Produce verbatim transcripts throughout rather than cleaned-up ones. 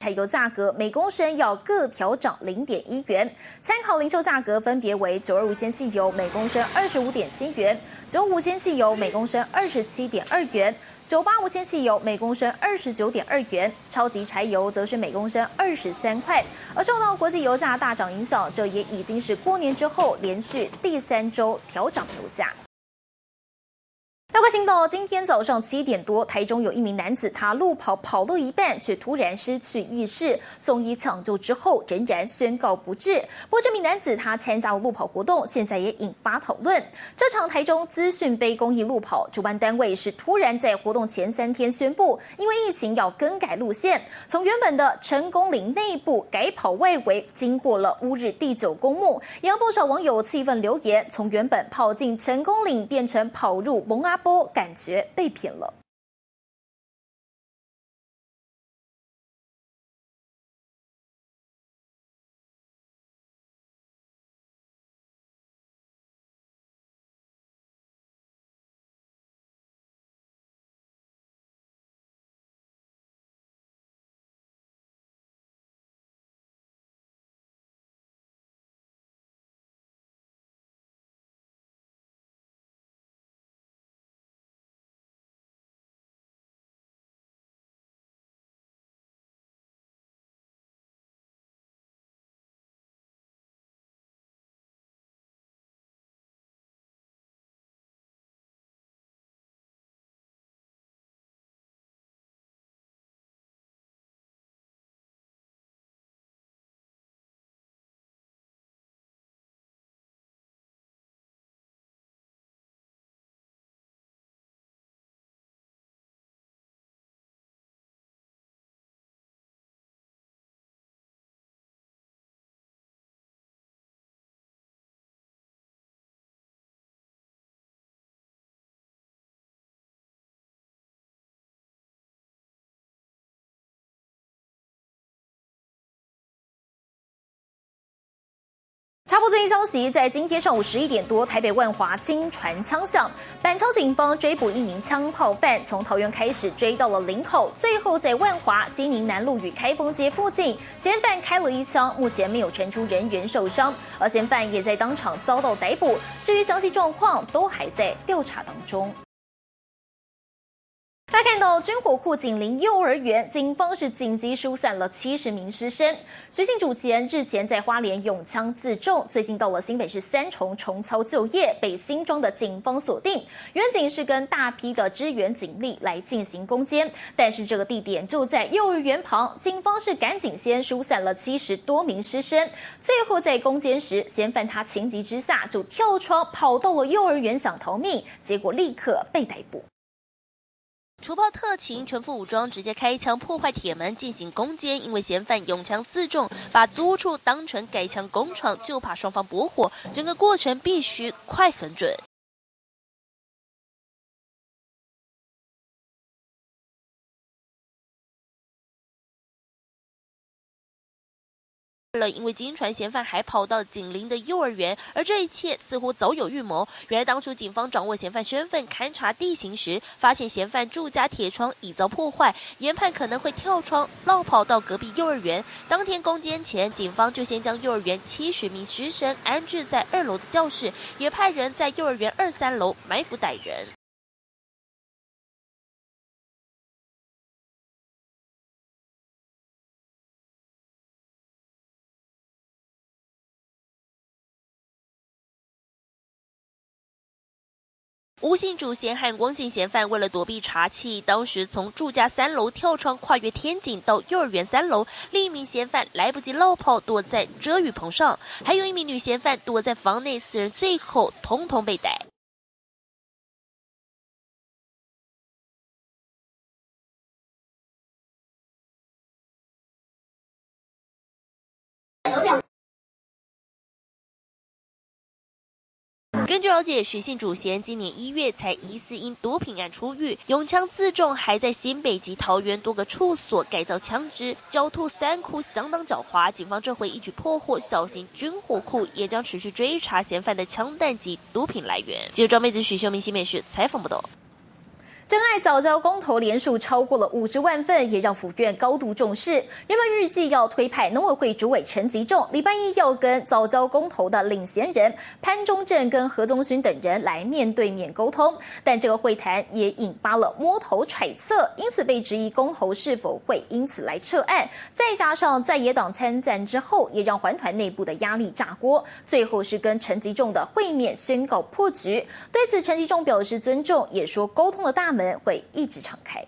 柴油价格每公升要各调涨零点一元，参考零售价格分别为九二五铅汽油每公升二十五点七元，九五铅汽油每公升二十七点二元。九八五铅汽油每公升二十九点二元，超级柴油则是每公升二十三块。而受到国际油价大涨影响，这也已经是过年之后连续第三周调涨油价。要关心到今天早上七点多，台中有一名男子，他路跑跑到一半，却突然失去意识，送医抢救之后仍然宣告不治。不过这名男子他参加了路跑活动，现在也引发讨论。这场台中资讯杯公益路跑，主办单位是突然在活动前三天宣布，因为疫情要更改路线，从原本的成功岭内部改跑外围，经过了乌日第九公墓，也让不少网友气愤留言，从原本跑进成功岭变成跑入蒙阿波，感觉被骗了。插播最新消息，在今天上午十一点多，台北万华惊传枪响，板桥警方追捕一名枪炮犯，从桃园开始追到了林口，最后在万华西宁南路与开封街附近，嫌犯开了一枪，目前没有传出人员受伤，而嫌犯也在当场遭到逮捕。至于详细状况，都还在调查当中。来看到军火库紧邻幼儿园，警方是紧急疏散了七十名师生。徐姓主嫌日前在花莲拥枪自重，最近到了新北市三重重操旧业，被新庄的警方锁定。远警是跟大批的支援警力来进行攻坚，但是这个地点就在幼儿园旁，警方是赶紧先疏散了七十多名师生。最后在攻坚时，嫌犯他情急之下就跳窗跑到了幼儿园想逃命，结果立刻被逮捕。 除暴特勤，全副武装，直接开枪破坏铁门进行攻坚。因为嫌犯拥枪自重，把租屋处当成改枪工厂，就怕双方搏火，整个过程必须快很准。了，因为经传嫌犯还跑到紧邻的幼儿园，而这一切似乎早有预谋。原来当初警方掌握嫌犯身份，勘察地形时，发现嫌犯住家铁窗已遭破坏，研判可能会跳窗绕跑到隔壁幼儿园。当天攻坚前，警方就先将幼儿园七十名师生安置在二楼的教室，也派人在幼儿园二三楼埋伏逮人。吴姓主嫌和汪姓嫌犯为了躲避查缉，当时从住家三楼跳窗跨越天井到幼儿园三楼，另一名嫌犯来不及落跑，躲在遮雨棚上，还有一名女嫌犯躲在房内，四人最后统统被逮。根据了解，许姓主嫌今年一月才疑似因毒品案出狱，拥枪自重，还在新北及桃园多个处所改造枪支，狡兔三窟，相当狡猾。警方这回一举破获小型军火库，也将持续追查嫌犯的枪弹及毒品来源。记者庄妹子、许秀明新北市采访报道。 真爱早教公投连数超过了五十万份，也让府院高度重视。原本预计要推派农委会主委陈吉仲，礼拜一要跟早教公投的领衔人潘忠正跟何宗勋等人来面对面沟通，但这个会谈也引发了摸头揣测，因此被质疑公投是否会因此来撤案。再加上在野党参战之后，也让环团内部的压力炸锅，最后是跟陈吉仲的会面宣告破局。对此，陈吉仲表示尊重，也说沟通的大门会一直敞开。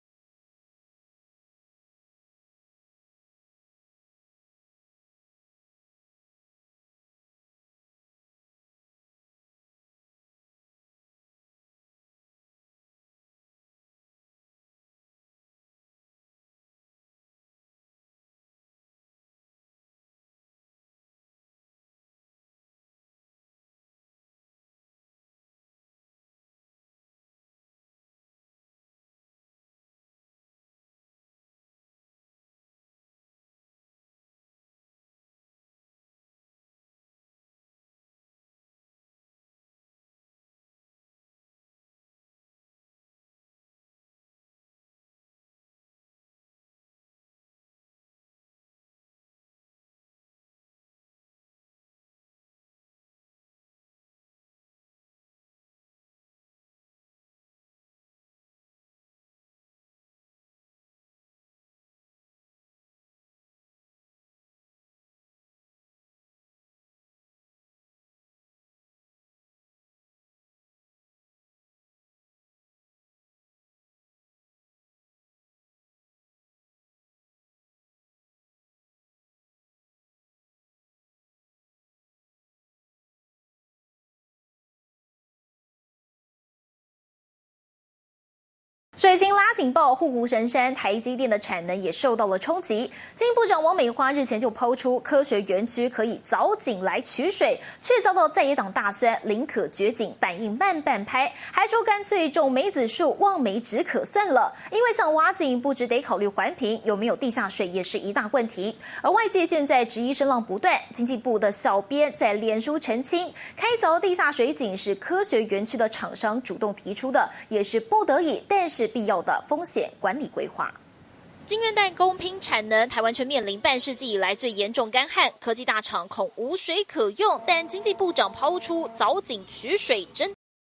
水情拉警报，护国神山台积电的产能也受到了冲击。经济部长王美花日前就抛出科学园区可以凿井来取水，却遭到在野党大酸，宁可掘井，反应慢半拍，还说干脆种梅子树，望梅止渴算了。因为想挖井，不只得考虑环评，有没有地下水也是一大问题。而外界现在质疑声浪不断，经济部的小编在脸书澄清，开凿地下水井是科学园区的厂商主动提出的，也是不得已，但是必要的风险管理规划。 晶圆代工拼产能，台湾却面临半世纪以来最严重干旱，科技大厂恐无水可用。但经济部长抛出凿井取水，真。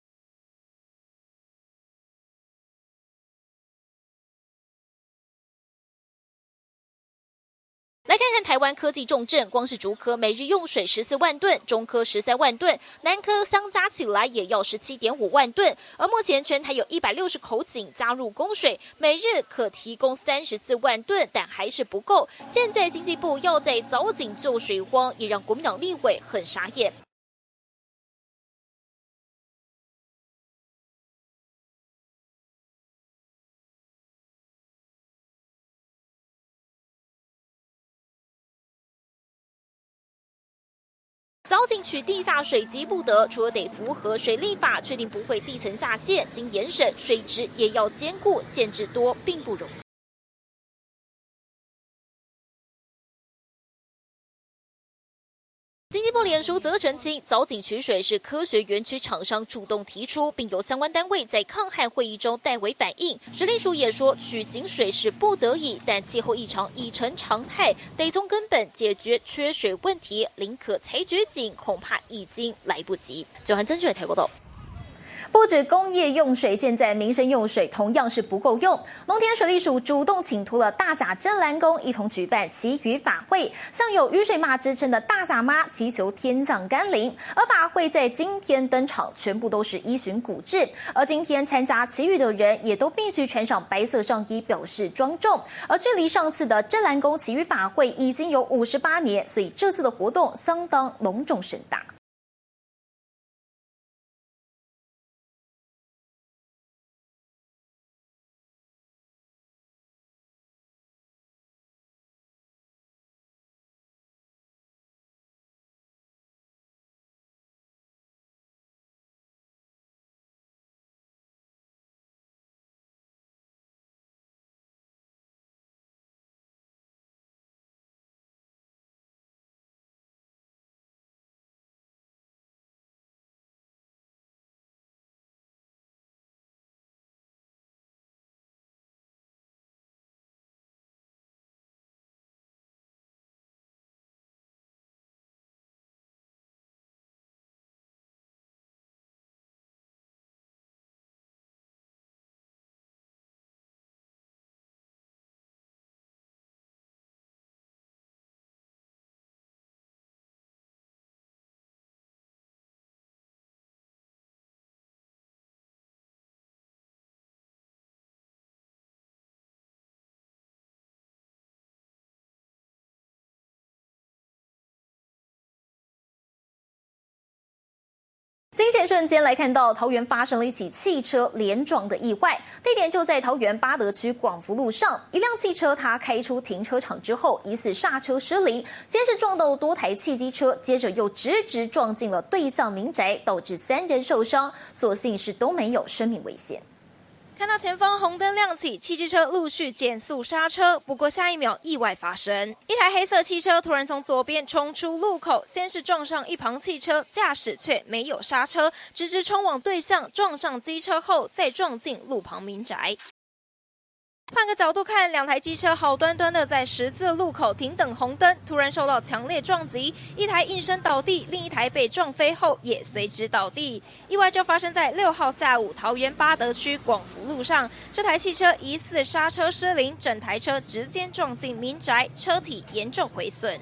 来看看台湾科技重镇，光是竹科每日用水十四万吨，中科十三万吨，南科相加起来也要十七点五万吨。而目前全台有一百六十口井加入供水，每日可提供三十四万吨，但还是不够。现在经济部要在凿井救水荒，也让国民党立委很傻眼。凿井取地下水急不得，除了得符合水利法，确定不会地层下陷，经严审，水质也要兼顾，限制多，并不容易。经济部脸书则澄清，凿井取水是科学园区厂商主动提出，并由相关单位在抗旱会议中代为反映。水利署也说，取井水是不得已，但气候异常已成常态，得从根本解决缺水问题，宁可才掘井，恐怕已经来不及。九韩曾志伟台报道。 不止工业用水，现在民生用水同样是不够用。农田水利署主动请托了大甲真兰宫一同举办祈雨法会，向有雨水妈之称的大甲妈祈求天降甘霖。而法会在今天登场，全部都是依循古制。而今天参加祈雨的人也都必须穿上白色上衣，表示庄重。而距离上次的真兰宫祈雨法会已经有五十八年，所以这次的活动相当隆重盛大。 惊险瞬间来看到桃园发生了一起汽车连撞的意外，地点就在桃园八德区广福路上。一辆汽车它开出停车场之后，疑似刹车失灵，先是撞到了多台汽机车，接着又直直撞进了对向民宅，导致三人受伤，所幸是都没有生命危险。 看到前方红灯亮起，汽机车陆续减速刹车，不过下一秒意外发生，一台黑色汽车突然从左边冲出路口，先是撞上一旁汽车，驾驶却没有刹车，直直冲往对向，撞上机车后再撞进路旁民宅。换个角度看，两台机车好端端的在十字路口停等红灯，突然受到强烈撞击，一台应声倒地，另一台被撞飞后也随之倒地。意外就发生在六号下午桃园八德区广福路上，这台汽车疑似刹车失灵，整台车直接撞进民宅，车体严重毁损。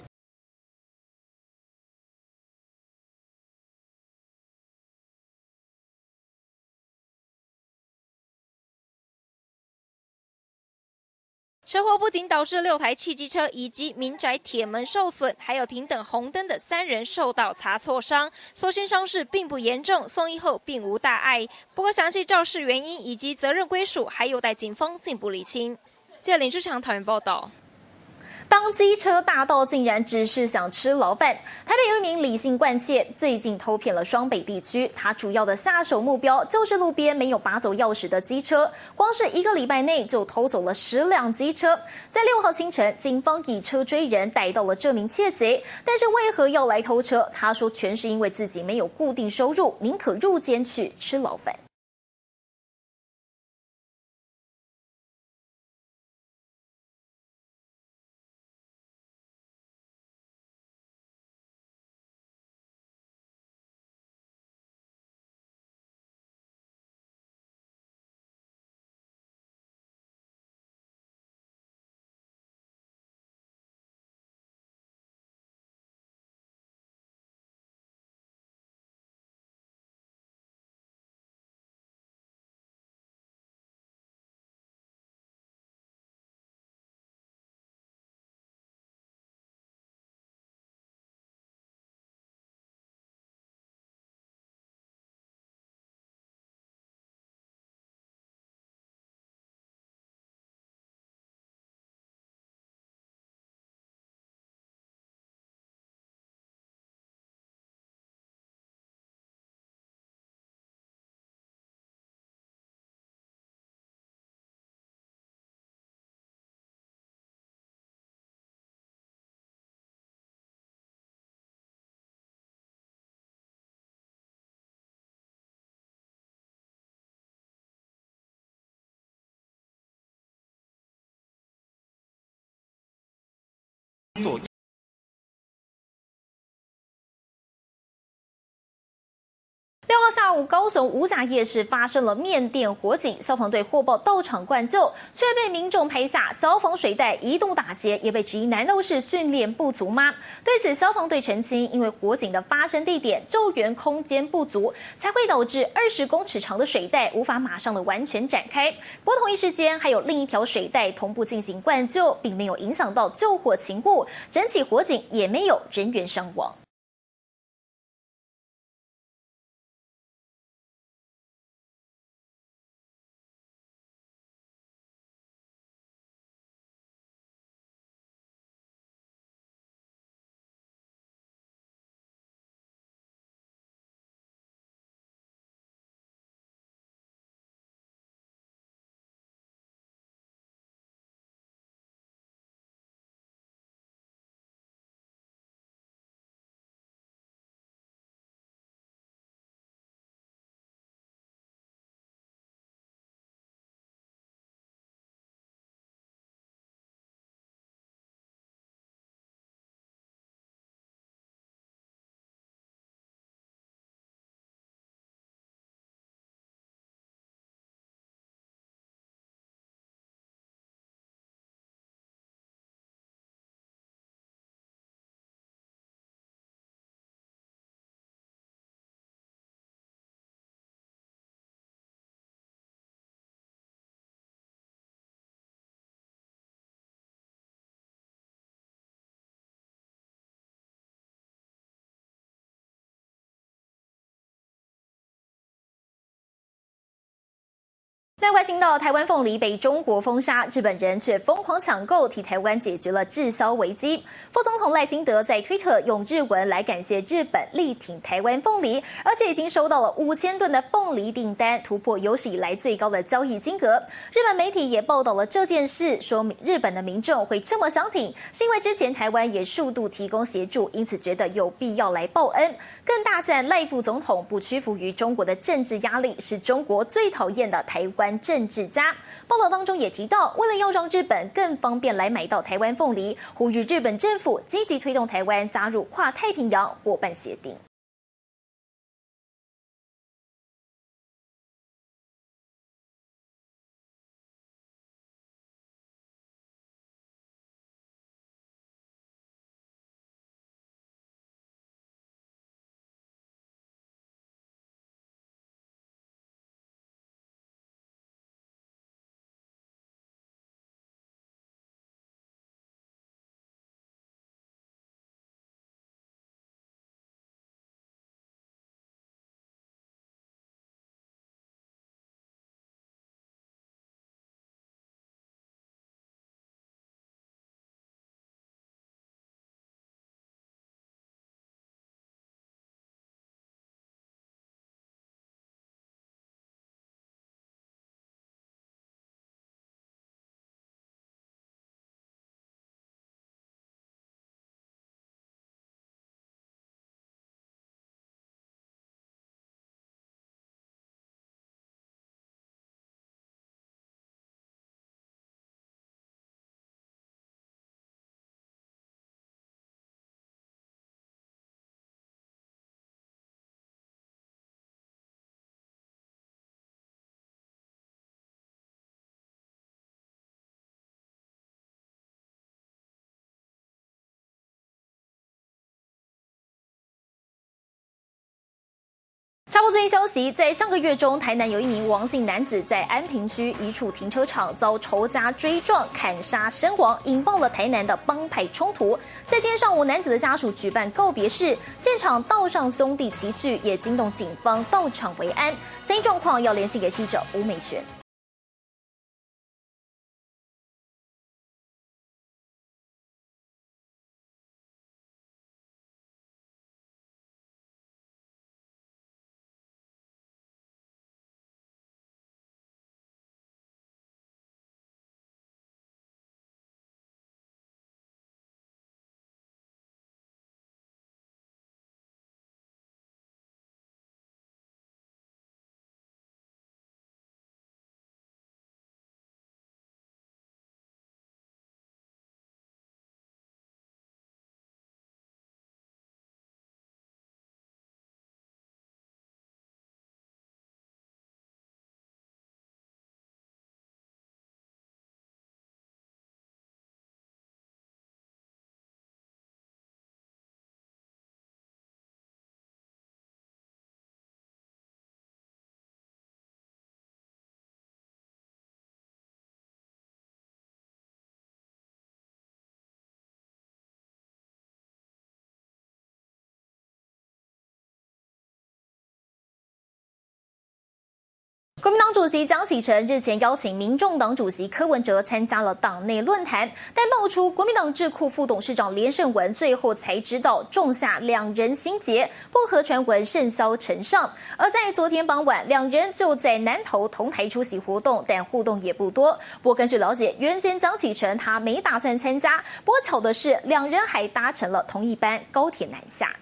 车祸不仅导致六台汽机车以及民宅铁门受损，还有停等红灯的三人受到擦挫伤，所幸伤势并不严重，送医后并无大碍。不过详细肇事原因以及责任归属还有待警方进一步厘清。记者林志强桃园报道。 当机车大盗竟然只是想吃牢饭，台北有一名李姓惯窃，最近偷骗了双北地区。他主要的下手目标就是路边没有拔走钥匙的机车，光是一个礼拜内就偷走了十辆机车。在六号清晨，警方以车追人逮到了这名窃贼，但是为何要来偷车？他说全是因为自己没有固定收入，宁可入监去吃牢饭。 做六号下午，高雄五甲夜市发生了面店火警，消防队获报到场灌救，却被民众拍下消防水带一度打结，也被质疑难道是训练不足吗？对此，消防队澄清，因为火警的发生地点救援空间不足，才会导致二十公尺长的水带无法马上的完全展开。不过同一时间，还有另一条水带同步进行灌救，并没有影响到救火勤务，整起火警也没有人员伤亡。 那关心到台湾凤梨被中国封杀，日本人却疯狂抢购，替台湾解决了滞销危机。副总统赖清德在推特用日文来感谢日本力挺台湾凤梨，而且已经收到了五千吨的凤梨订单，突破有史以来最高的交易金额。日本媒体也报道了这件事，说日本的民众会这么相挺，是因为之前台湾也数度提供协助，因此觉得有必要来报恩。更大赞赖副总统不屈服于中国的政治压力，是中国最讨厌的台湾政治家。报道当中也提到，为了要让日本更方便来买到台湾凤梨，呼吁日本政府积极推动台湾加入跨太平洋伙伴协定。插播最新消息，在上个月中，台南有一名王姓男子在安平区一处停车场遭仇家追撞、砍杀身亡，引爆了台南的帮派冲突。在今天上午，男子的家属举办告别式，现场道上兄弟齐聚，也惊动警方到场维安。详细状况要联系给记者吴美璇。国民党主席江启臣日前邀请民众党主席柯文哲参加了党内论坛，但爆出国民党智库副董事长连胜文最后才知道种下两人心结，不合传闻甚嚣尘上。而在昨天傍晚，两人就在南投同台出席活动，但互动也不多。不过根据了解，原先江启臣他没打算参加，不过巧的是，两人还搭乘了同一班高铁南下。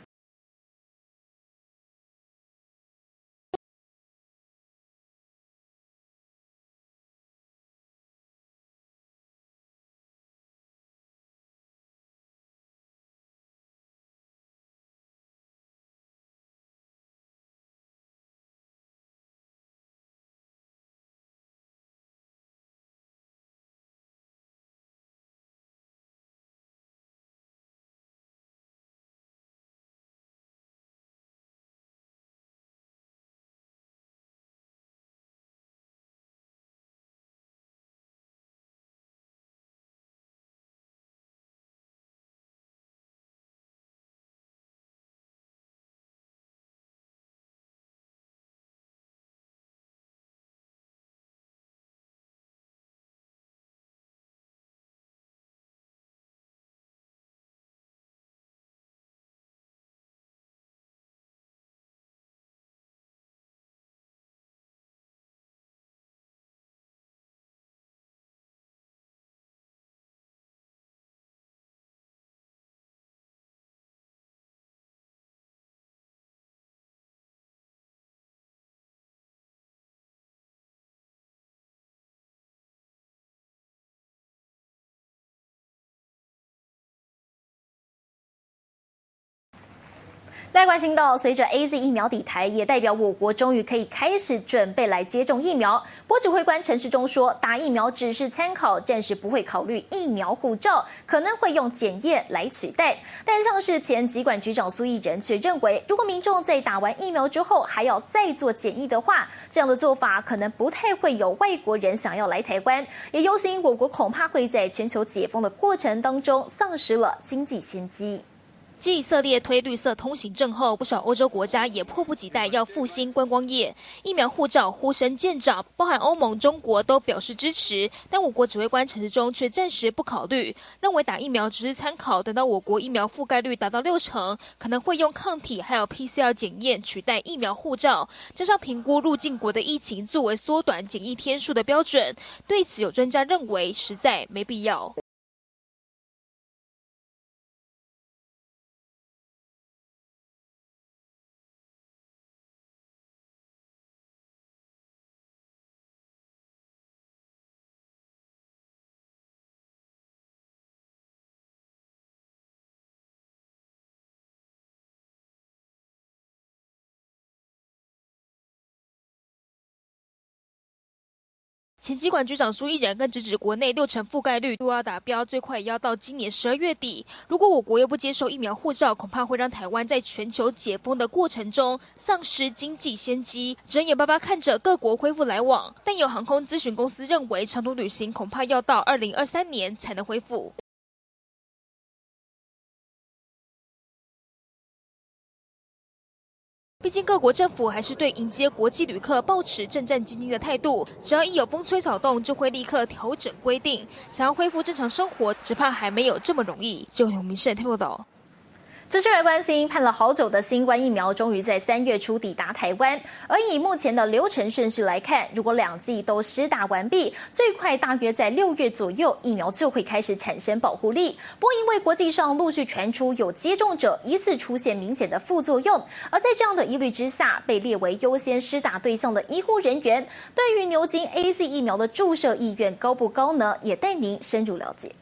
再关心到，随着 A Z 疫苗抵台，也代表我国终于可以开始准备来接种疫苗。不过指挥官陈时中说，打疫苗只是参考，暂时不会考虑疫苗护照，可能会用检验来取代。但像是前疾管局长苏益仁却认为，如果民众在打完疫苗之后还要再做检疫的话，这样的做法可能不太会有外国人想要来台湾，也忧心我国恐怕会在全球解封的过程当中丧失了经济先机。 继以色列推绿色通行证后，不少欧洲国家也迫不及待要复兴观光业。疫苗护照呼声渐长，包含欧盟、中国都表示支持，但我国指挥官陈时中却暂时不考虑，认为打疫苗只是参考，等到我国疫苗覆盖率达到六成，可能会用抗体还有 P C R 检验取代疫苗护照，加上评估入境国的疫情作为缩短检疫天数的标准。对此，有专家认为实在没必要。前疾管局长苏益仁更直指，国内六成覆盖率都要达标，最快也要到今年十二月底。如果我国又不接受疫苗护照，恐怕会让台湾在全球解封的过程中丧失经济先机。只能眼巴巴看着各国恢复来往，但有航空咨询公司认为，长途旅行恐怕要到二零二三年才能恢复。毕竟各国政府还是对迎接国际旅客抱持战战兢兢的态度，只要一有风吹草动，就会立刻调整规定。想要恢复正常生活，只怕还没有这么容易。就由民视听报道。 持续来关心，盼了好久的新冠疫苗终于在三月初抵达台湾。而以目前的流程顺序来看，如果两剂都施打完毕，最快大约在六月左右，疫苗就会开始产生保护力。不过，因为国际上陆续传出有接种者疑似出现明显的副作用，而在这样的疑虑之下，被列为优先施打对象的医护人员，对于牛津 A Z 疫苗的注射意愿高不高呢？也带您深入了解。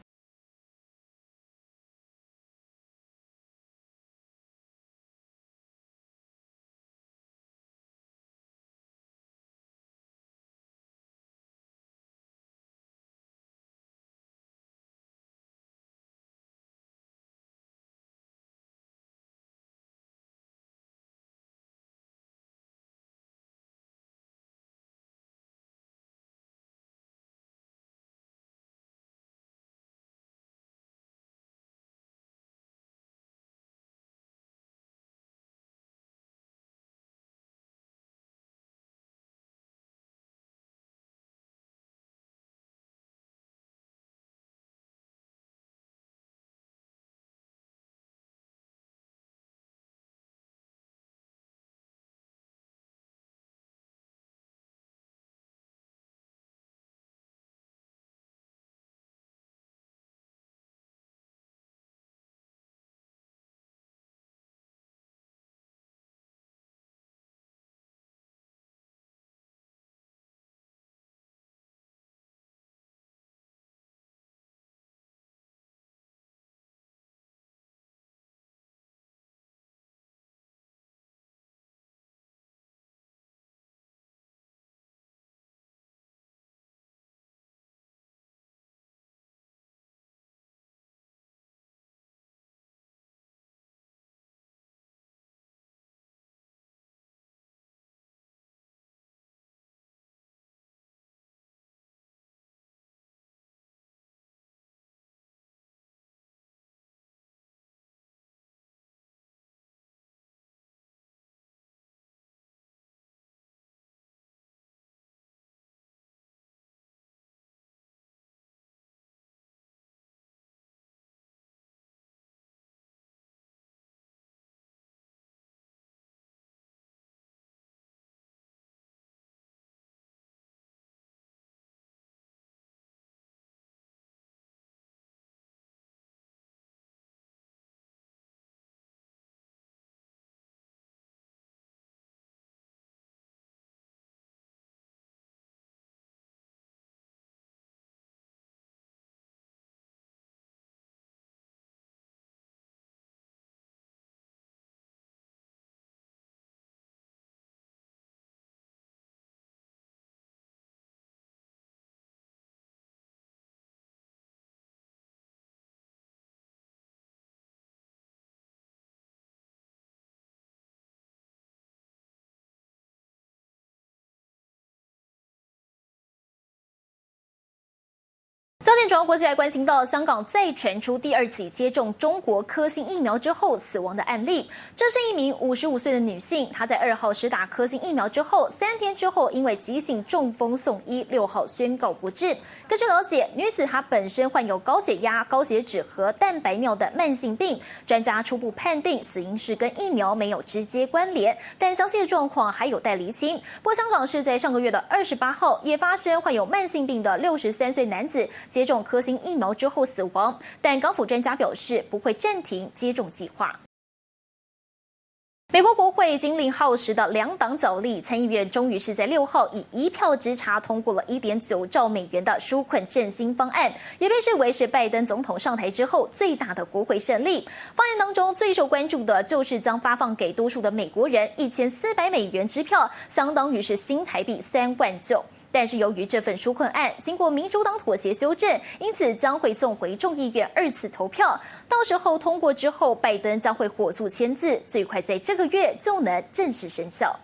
点转到国际来关心到香港再传出第二起接种中国科兴疫苗之后死亡的案例。这是一名五十五岁的女性，她在二号施打科兴疫苗之后，三天之后因为急性中风送医，六号宣告不治。根据了解，女子她本身患有高血压、高血脂和蛋白尿的慢性病，专家初步判定死因是跟疫苗没有直接关联，但详细的状况还有待厘清。不过，香港是在上个月的二十八号也发生患有慢性病的六十三岁男子接种科兴疫苗之后死亡，但港府专家表示不会暂停接种计划。美国国会经历耗时的两党角力，参议院终于是在六号以一票之差通过了 一点九兆美元的纾困振兴方案，也被视为是拜登总统上台之后最大的国会胜利。方案当中最受关注的就是将发放给多数的美国人一千四百美元支票，相当于是新台币三万九。但是由于这份纾困案经过民主党妥协修正，因此将会送回众议院二次投票。到时候通过之后，拜登将会火速签字，最快在这个月就能正式生效。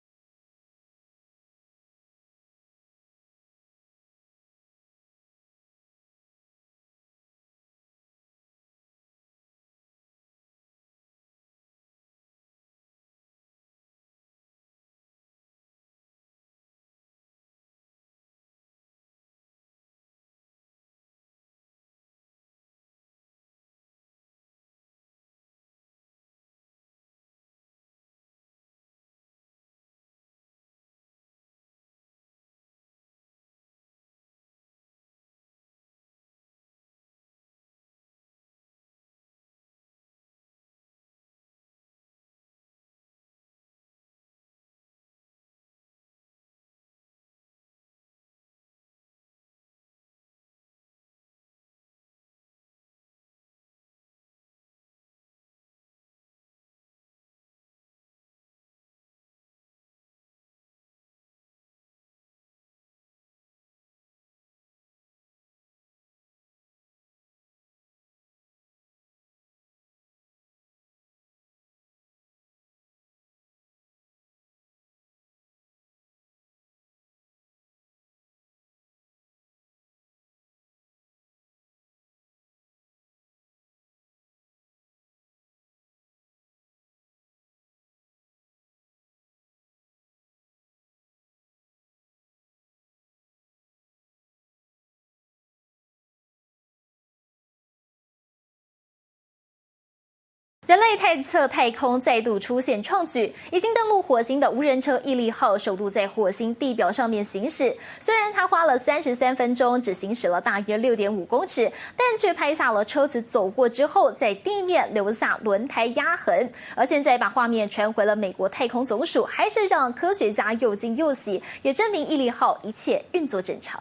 人类探测太空再度出现创举，已经登陆火星的无人车毅力号首度在火星地表上面行驶。虽然它花了三十三分钟，只行驶了大约六点五公尺，但却拍下了车子走过之后在地面留下轮胎压痕。而现在把画面传回了美国太空总署，还是让科学家又惊又喜，也证明毅力号一切运作正常。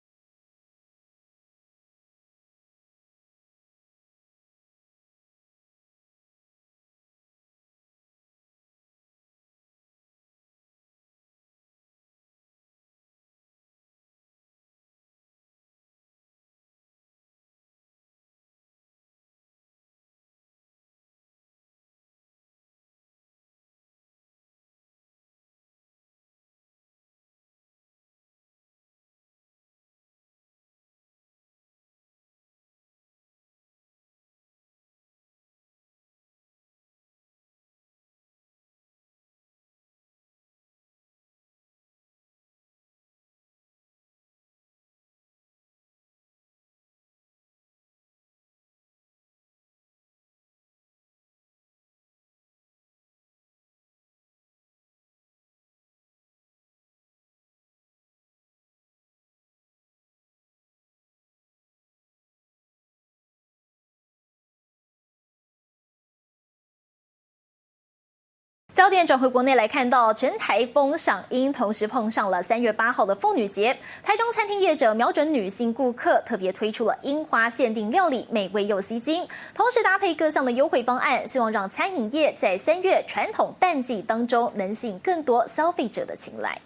焦点转回国内来看到，全台风赏樱，同时碰上了三月八号的妇女节。台中餐厅业者瞄准女性顾客，特别推出了樱花限定料理，美味又吸睛，同时搭配各项的优惠方案，希望让餐饮业在三月传统淡季当中能吸引更多消费者的青睐。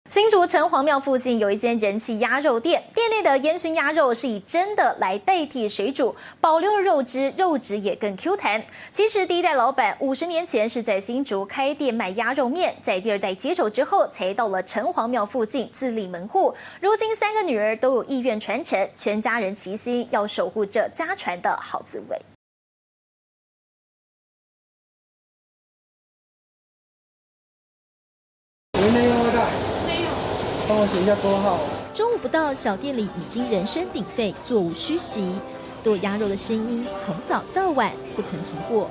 新竹城隍庙附近有一间人气鸭肉店，店内的烟熏鸭肉是以真的来代替水煮，保留了肉汁，肉质也更 Q 弹。其实第一代老板五十年前是在新竹开店卖鸭肉面，在第二代接手之后，才到了城隍庙附近自立门户。如今三个女儿都有意愿传承，全家人齐心要守护这家传的好滋味。 帮我写一下桌号。 中午不到，小店里已经人声鼎沸，座无虚席。剁鸭肉的声音从早到晚不曾停过。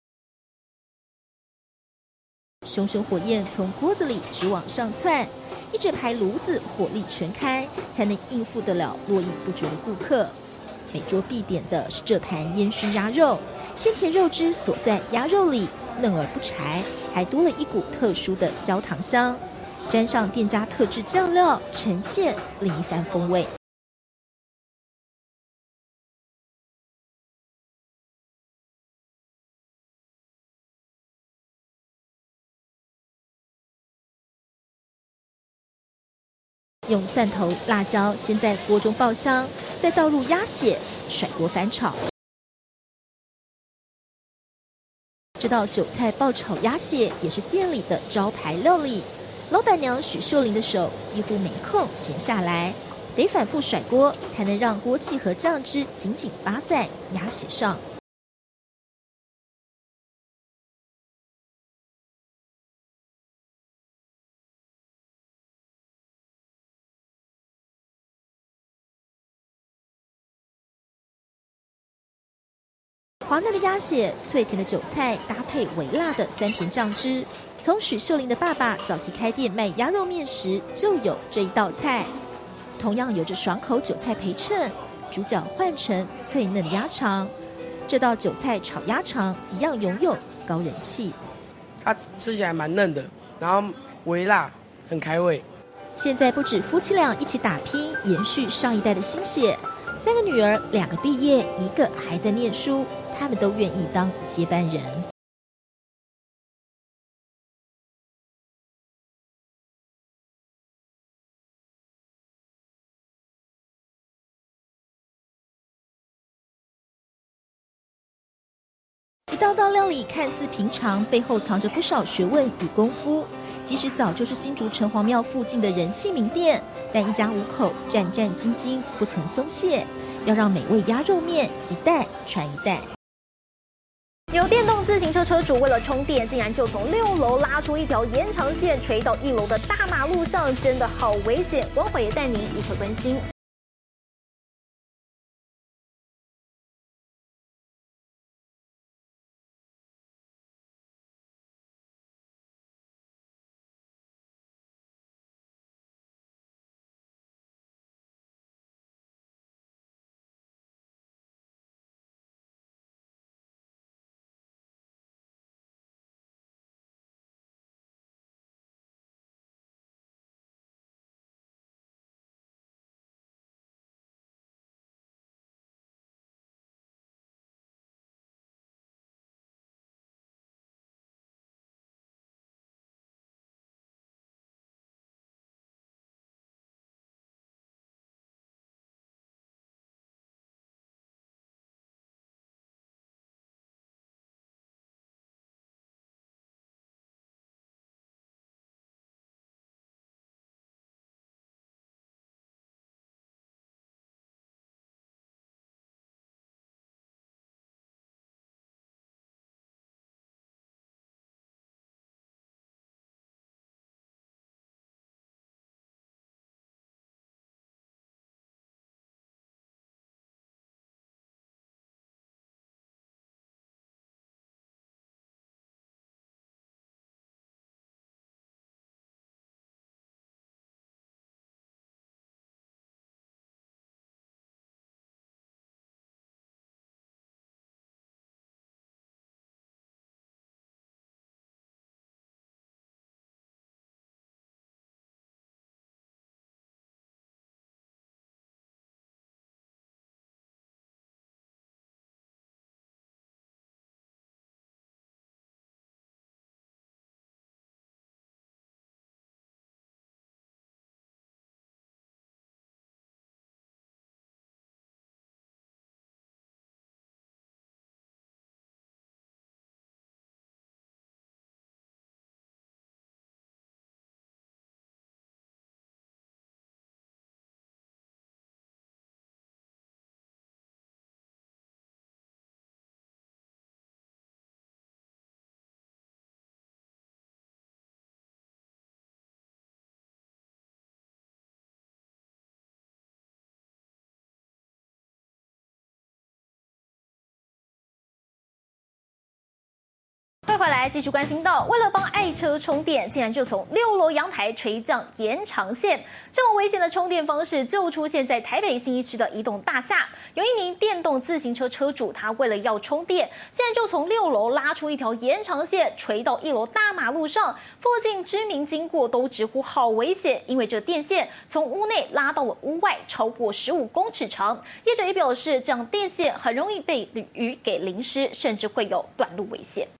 熊熊火焰从锅子里直往上窜，一整排炉子火力全开，才能应付得了络绎不绝的顾客。每桌必点的是这盘烟熏鸭肉，鲜甜肉汁锁在鸭肉里，嫩而不柴，还多了一股特殊的焦糖香。沾上店家特制酱料，呈现另一番风味。用蒜头、辣椒先在锅中爆香，再倒入鸭血，甩锅翻炒。这道韭菜爆炒鸭血也是店里的招牌料理。老板娘许秀玲的手几乎没空闲下来，得反复甩锅，才能让锅气和酱汁紧紧扒在鸭血上。滑嫩的鸭血，脆甜的韭菜，搭配微辣的酸甜酱汁。从许秀玲的爸爸早期开店卖鸭肉面时，就有这一道菜。同样有着爽口韭菜陪衬，主角换成脆嫩的鸭肠。这道韭菜炒鸭肠一样拥有高人气。 它吃起来蛮嫩的，然后微辣，很开胃。 现在不止夫妻俩一起打拼，延续上一代的心血。三个女儿，两个毕业，一个还在念书，他们都愿意当接班人。一道道料理看似平常，背后藏着不少学问与功夫。即使早就是新竹城隍庙附近的人气名店，但一家五口战战兢兢，不曾松懈，要让美味鸭肉面一代传一代。 有电动自行车车主为了充电，竟然就从六楼拉出一条延长线，垂到一楼的大马路上，真的好危险！关怀也带您一刻关心。 回来继续关心到，为了帮爱车充电，竟然就从六楼阳台垂降延长线。这么危险的充电方式就出现在台北信义区的一栋大厦。有一名电动自行车车主，他为了要充电，竟然就从六楼拉出一条延长线垂到一楼大马路上。附近居民经过都直呼好危险，因为这电线从屋内拉到了屋外，超过十五公尺长。业者也表示，这样电线很容易被雨给淋湿，甚至会有短路危险。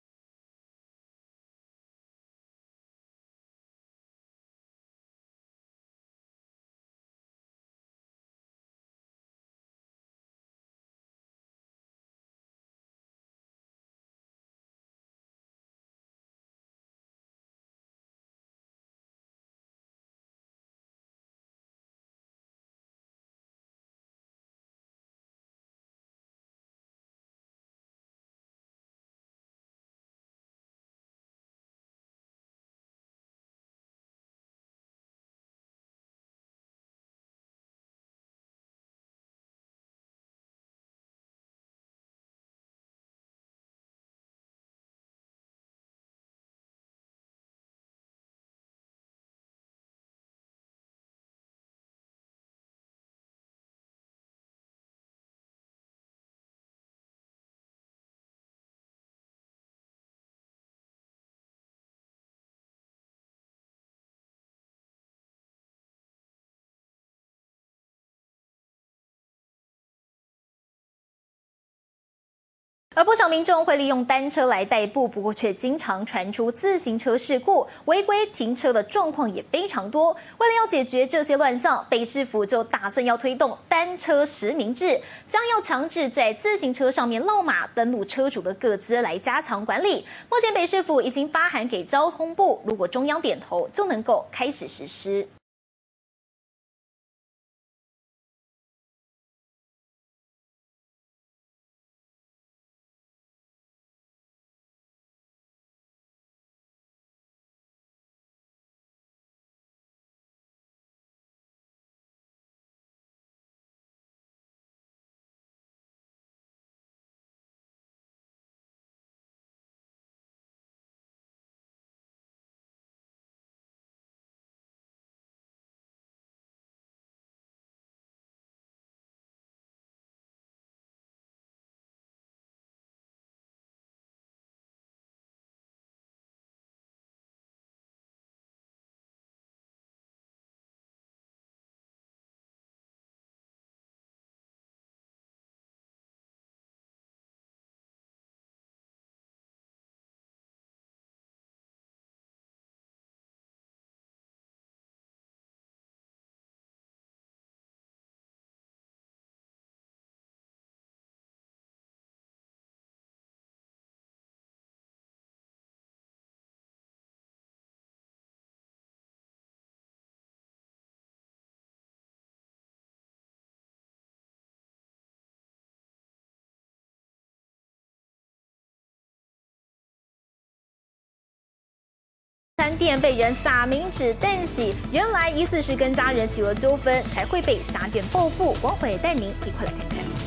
而不少民众会利用单车来代步，不过却经常传出自行车事故，违规停车的状况也非常多。为了要解决这些乱象，北市府就打算要推动单车实名制，将要强制在自行车上面烙码登录车主的个资，来加强管理。目前北市府已经发函给交通部，如果中央点头，就能够开始实施。餐店被人撒冥纸瞪洗，原来疑似是跟家人起了纠纷，才会被狭店报复。王慧带您一块来看看。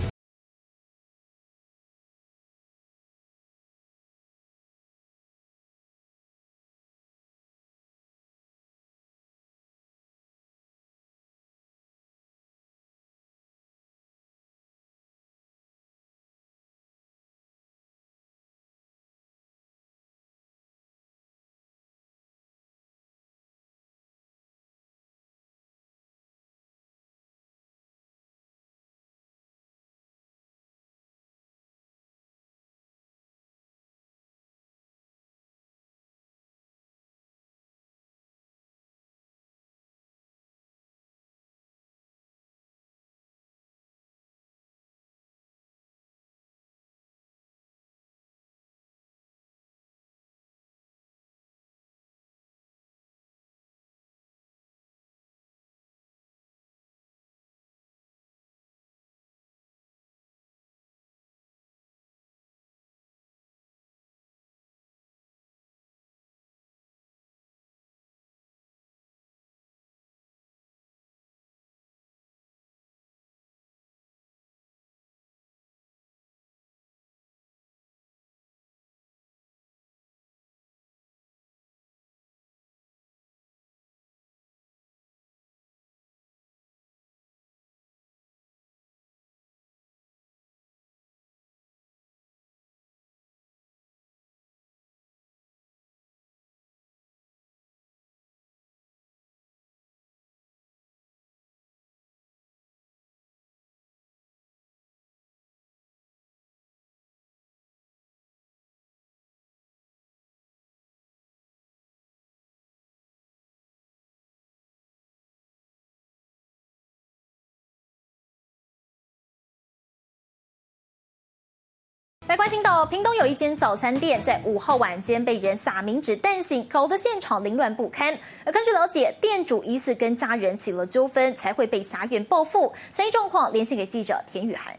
来关心到屏东有一间早餐店，在五号晚间被人撒冥纸弹醒，搞得现场凌乱不堪。而根据了解，店主疑似跟家人起了纠纷，才会被辖员报复。详细状况连线给记者田雨涵。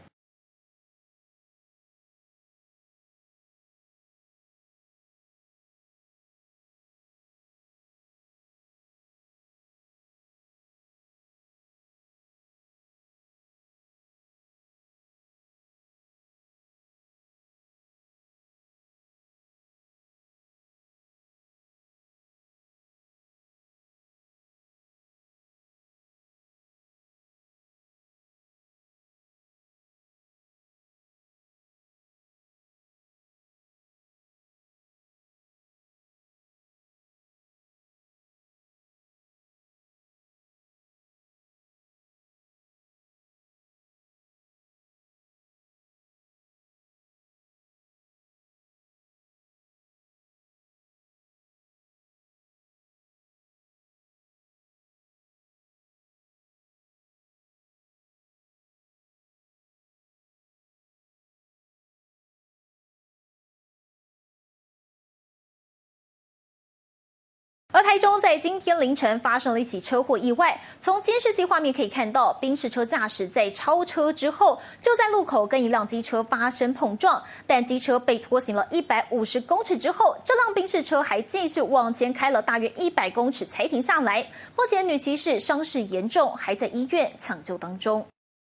而台中在今天凌晨发生了一起车祸意外，从监视器画面可以看到，宾士车驾驶在超车之后，就在路口跟一辆机车发生碰撞，但机车被拖行了一百五十公尺之后，这辆宾士车还继续往前开了大约一百公尺才停下来。目前女骑士伤势严重，还在医院抢救当中。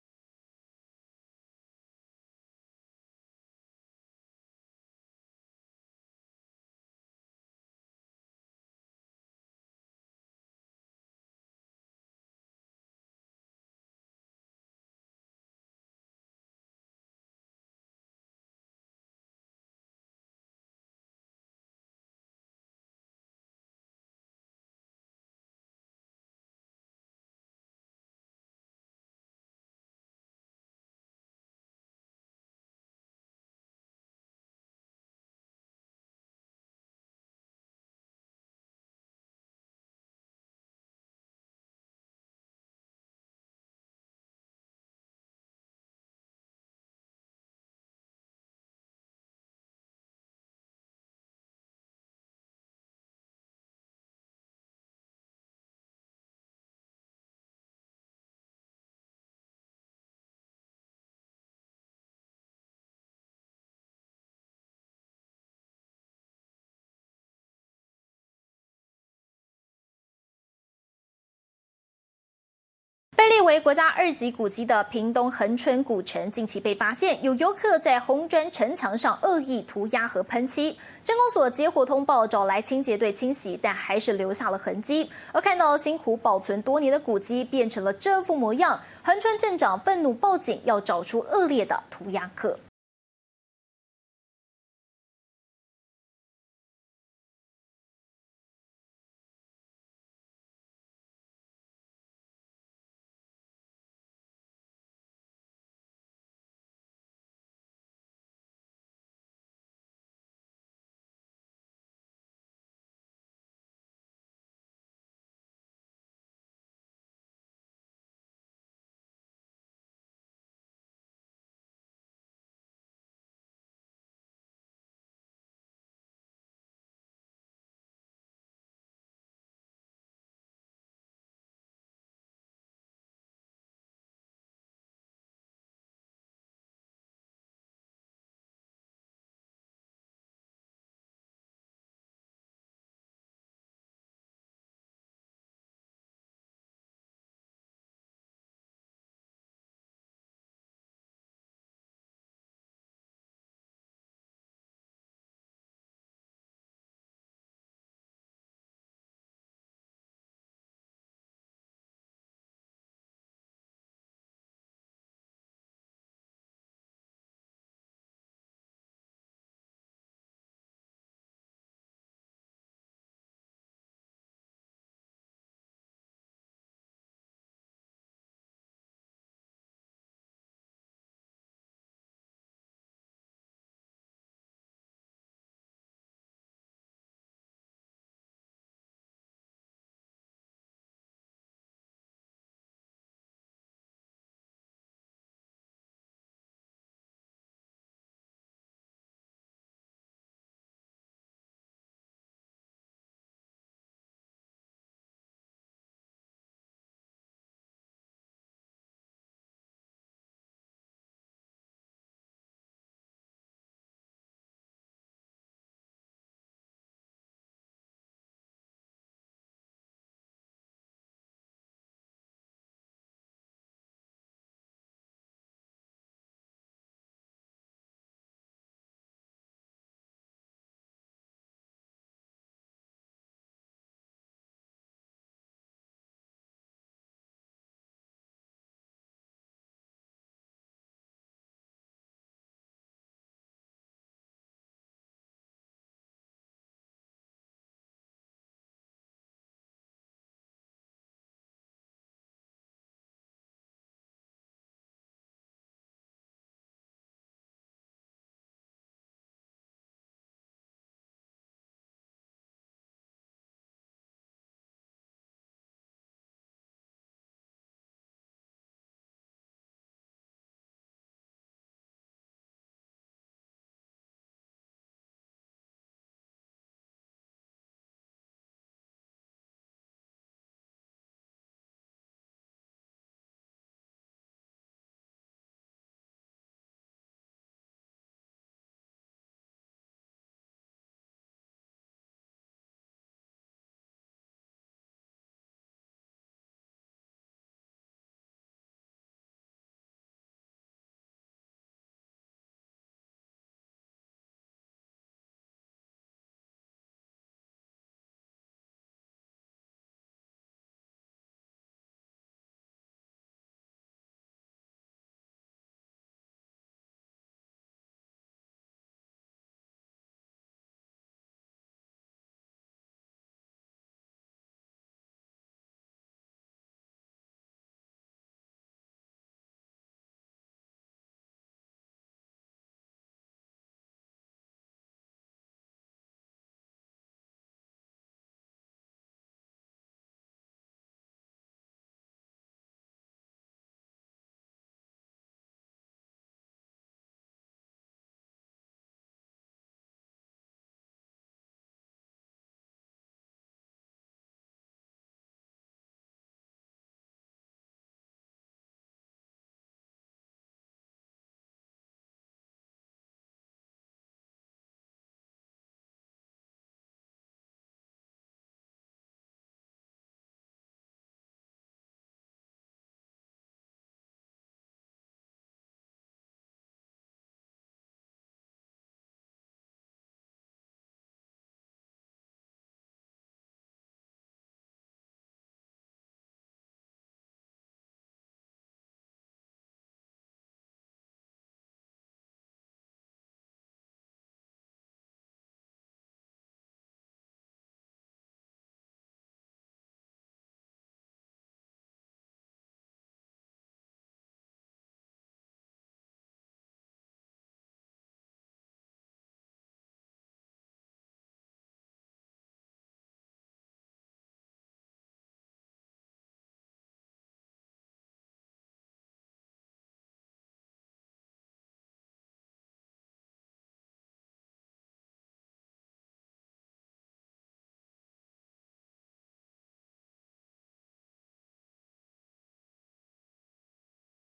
被列为国家二级古迹的屏东恒春古城，近期被发现有游客在红砖城墙上恶意涂鸦和喷漆。镇公所接获通报，找来清洁队清洗，但还是留下了痕迹。而看到辛苦保存多年的古迹变成了这副模样，恒春镇长愤怒报警，要找出恶劣的涂鸦客。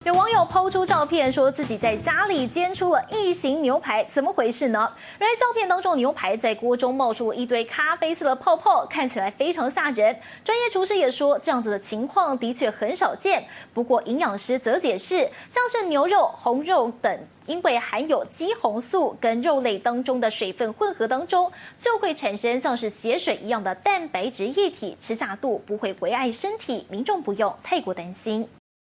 有网友抛出照片，说自己在家里煎出了异形牛排，怎么回事呢？原来照片当中牛排在锅中冒出了一堆咖啡色的泡泡，看起来非常吓人。专业厨师也说，这样子的情况的确很少见。不过营养师则解释，像是牛肉、红肉等，因为含有肌红素跟肉类当中的水分混合当中，就会产生像是血水一样的蛋白质液体，吃下肚不会危害身体，民众不用太过担心。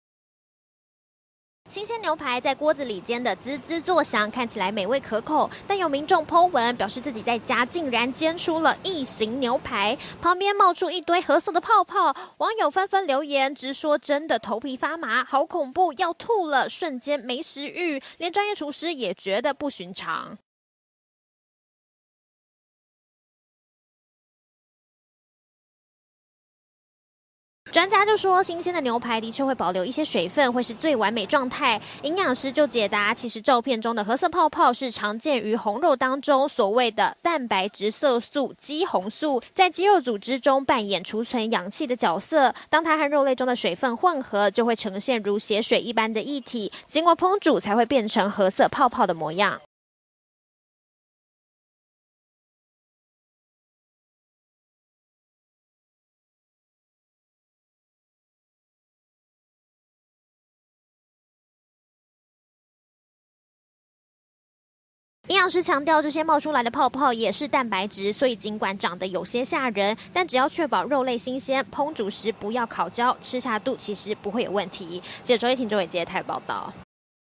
新鲜牛排在锅子里煎得滋滋作响，看起来美味可口。但有民众 po 文表示自己在家竟然煎出了异形牛排，旁边冒出一堆褐色的泡泡。网友纷纷留言，直说真的头皮发麻，好恐怖，要吐了，瞬间没食欲。连专业厨师也觉得不寻常。专家就说，新鲜的牛排的确会保留一些水分，会是最完美状态。营养师就解答，其实照片中的褐色泡泡是常见于红肉当中所谓的蛋白质色素肌红素，在肌肉组织中扮演储存氧气的角色。当它和肉类中的水分混合，就会呈现如血水一般的液体，经过烹煮才会变成褐色泡泡的模样。营养师强调，这些冒出来的泡泡也是蛋白质，所以尽管长得有些吓人，但只要确保肉类新鲜，烹煮时不要烤焦，吃下肚其实不会有问题。记者周一婷、周伟杰台报道。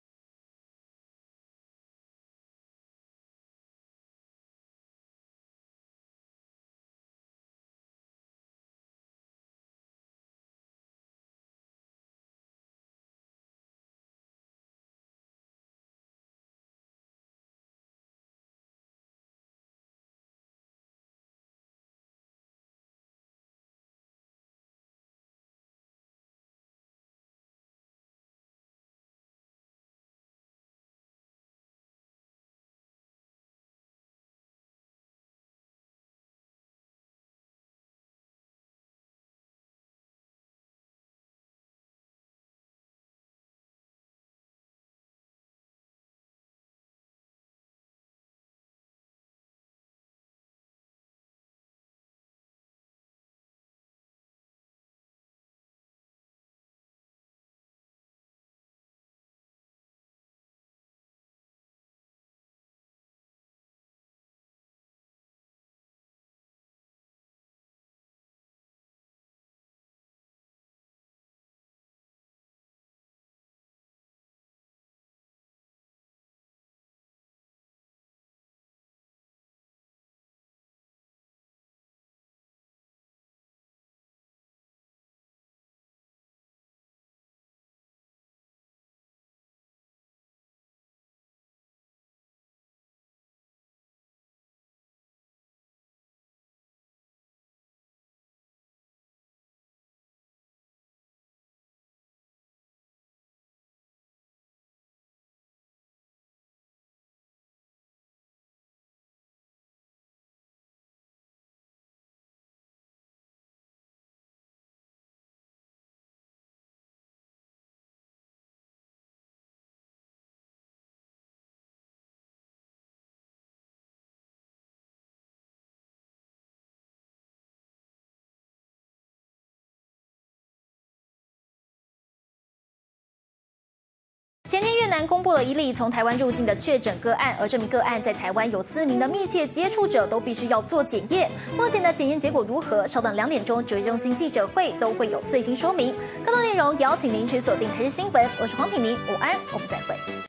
前天越南公布了一例从台湾入境的确诊个案，而这名个案在台湾有四名的密切接触者都必须要做检验。目前的检验结果如何？稍等两点钟指挥中心记者会都会有最新说明。更多内容也邀请您去锁定台视新闻，我是黄品玲，午安，我们再会。